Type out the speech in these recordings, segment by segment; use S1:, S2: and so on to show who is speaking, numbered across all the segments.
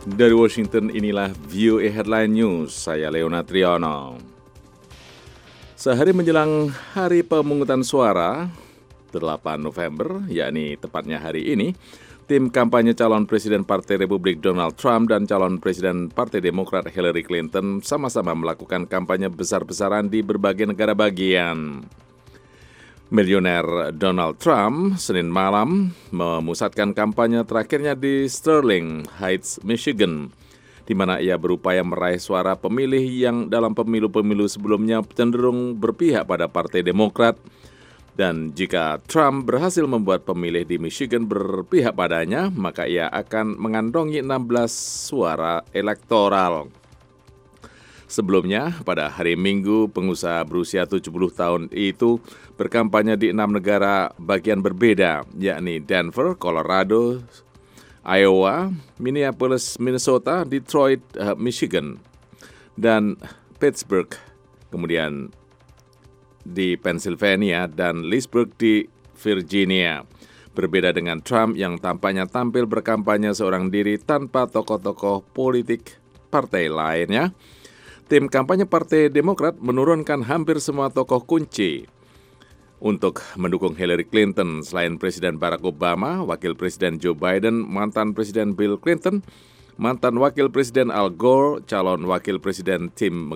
S1: Dari Washington, inilah VOA Headline News. Saya Leona Triano. Sehari menjelang hari pemungutan suara 8 November, yakni tepatnya hari ini, tim kampanye calon Presiden Partai Republik Donald Trump dan calon Presiden Partai Demokrat Hillary Clinton sama-sama melakukan kampanye besar-besaran di berbagai negara bagian. Milioner Donald Trump Senin malam memusatkan kampanye terakhirnya di Sterling Heights, Michigan, di mana ia berupaya meraih suara pemilih yang dalam pemilu-pemilu sebelumnya cenderung berpihak pada Partai Demokrat. Dan jika Trump berhasil membuat pemilih di Michigan berpihak padanya, maka ia akan mengantongi 16 suara elektoral. Sebelumnya, pada hari Minggu, pengusaha berusia 70 tahun itu berkampanye di 6 negara bagian berbeda, yakni Denver, Colorado, Iowa, Minneapolis, Minnesota, Detroit, Michigan, dan Pittsburgh, kemudian di Pennsylvania dan Leesburg di Virginia. Berbeda dengan Trump yang tampaknya tampil berkampanye seorang diri tanpa tokoh-tokoh politik partai lainnya, tim kampanye Partai Demokrat menurunkan hampir semua tokoh kunci untuk mendukung Hillary Clinton. Selain Presiden Barack Obama, Wakil Presiden Joe Biden, mantan Presiden Bill Clinton, mantan Wakil Presiden Al Gore, calon Wakil Presiden Tim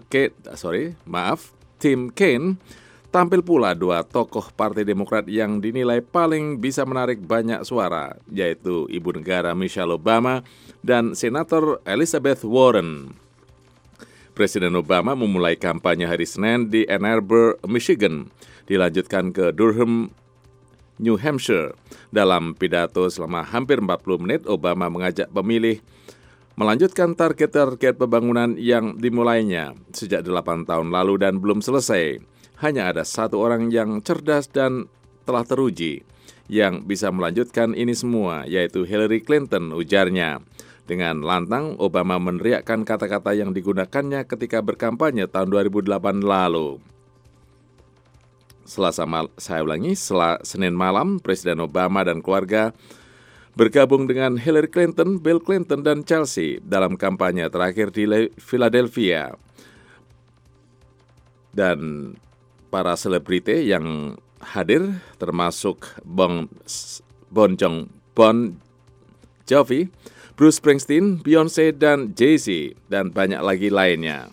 S1: Kaine, tampil pula dua tokoh Partai Demokrat yang dinilai paling bisa menarik banyak suara, yaitu Ibu Negara Michelle Obama dan Senator Elizabeth Warren. Presiden Obama memulai kampanye hari Senin di Ann Arbor, Michigan, dilanjutkan ke Durham, New Hampshire. Dalam pidato selama hampir 40 menit, Obama mengajak pemilih melanjutkan target-target pembangunan yang dimulainya sejak 8 tahun lalu dan belum selesai. Hanya ada satu orang yang cerdas dan telah teruji yang bisa melanjutkan ini semua, yaitu Hillary Clinton, ujarnya. Dengan lantang, Obama meneriakkan kata-kata yang digunakannya ketika berkampanye tahun 2008 lalu. Senin malam, Presiden Obama dan keluarga bergabung dengan Hillary Clinton, Bill Clinton, dan Chelsea dalam kampanye terakhir di Philadelphia. Dan para selebriti yang hadir termasuk Bon Jovi, Bruce Springsteen, Beyoncé, dan Jay-Z, dan banyak lagi lainnya.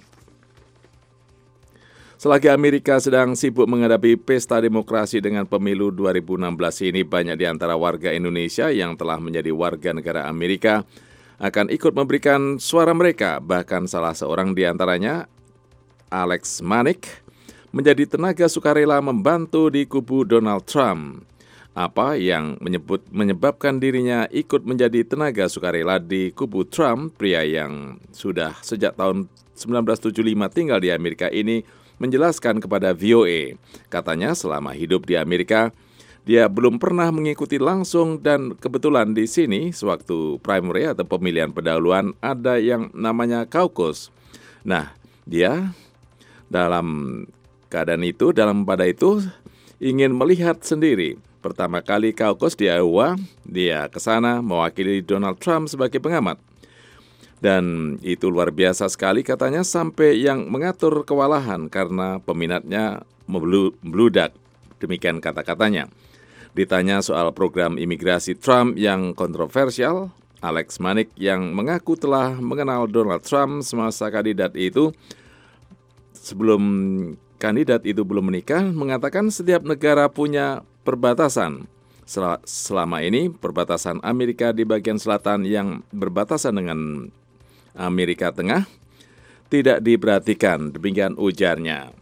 S1: Selagi Amerika sedang sibuk menghadapi pesta demokrasi dengan pemilu 2016 ini, banyak di antara warga Indonesia yang telah menjadi warga negara Amerika akan ikut memberikan suara mereka. Bahkan salah seorang di antaranya, Alex Manik, menjadi tenaga sukarela membantu di kubu Donald Trump. Apa yang menyebabkan dirinya ikut menjadi tenaga sukarela di kubu Trump, pria yang sudah sejak tahun 1975 tinggal di Amerika ini menjelaskan kepada VOA. Katanya selama hidup di Amerika, dia belum pernah mengikuti langsung dan kebetulan di sini sewaktu primary atau pemilihan pendahuluan ada yang namanya caucus. Nah, dia dalam pada itu ingin melihat sendiri. Pertama kali caucus di Iowa, dia ke sana mewakili Donald Trump sebagai pengamat. Dan itu luar biasa sekali katanya, sampai yang mengatur kewalahan karena peminatnya membludak. Demikian kata-katanya. Ditanya soal program imigrasi Trump yang kontroversial, Alex Manik yang mengaku telah mengenal Donald Trump semasa kandidat itu, sebelum kandidat itu belum menikah, mengatakan setiap negara punya perbatasan. Selama ini, perbatasan Amerika di bagian selatan yang berbatasan dengan Amerika Tengah tidak diperhatikan, demikian ujarnya.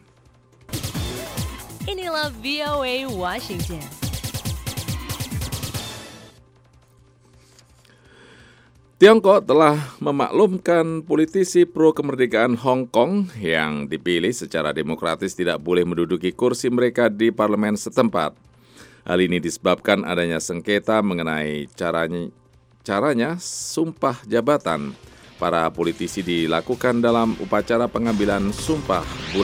S2: Inilah VOA Washington.
S1: Tiongkok telah memaklumkan politisi pro kemerdekaan Hong Kong yang dipilih secara demokratis tidak boleh menduduki kursi mereka di parlemen setempat. Hal ini disebabkan adanya sengketa mengenai caranya sumpah jabatan para politisi dilakukan dalam upacara pengambilan sumpah